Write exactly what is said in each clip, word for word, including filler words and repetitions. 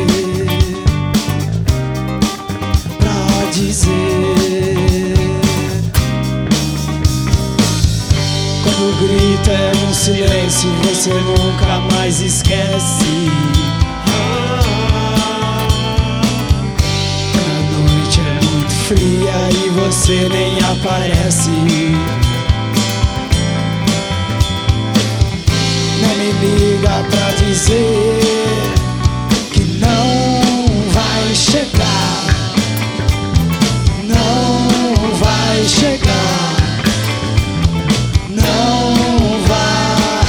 pra dizer. Quando o grito é um silêncio, você nunca mais esquece. A noite é muito fria e você nem aparece. Nem me liga pra dizer que não vai chegar. Não vai chegar. Não vai.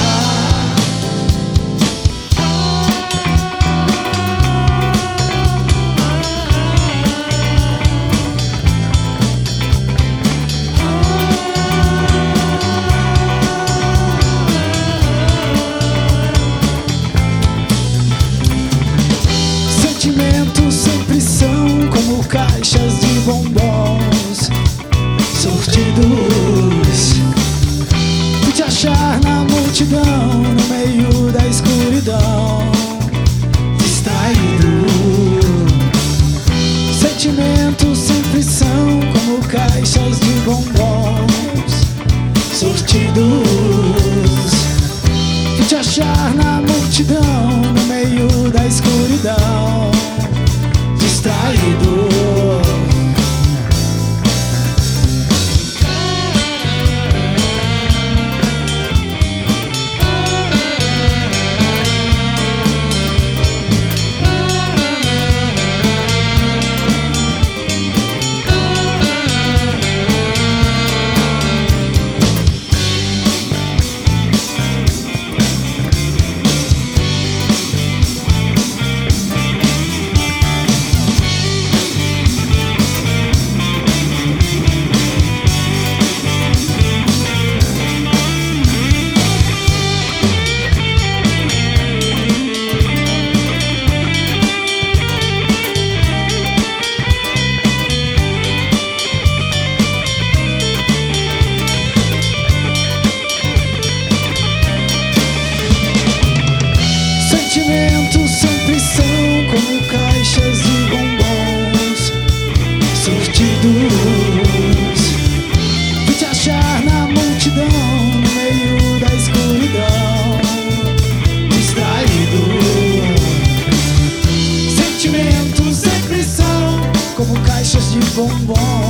Sentimentos sempre são como caixas de bombons sortidos. Fui te achar na multidão, no meio da escuridão, distraído. Sentimentos sempre são como caixas de bombons sortidos. Fui te achar na multidão, no meio da escuridão, distraído. Sentimentos sempre são como caixas de bombons sortidos. Fui te achar na multidão, no meio da escuridão, distraído. Sentimentos sempre são como caixas de bombons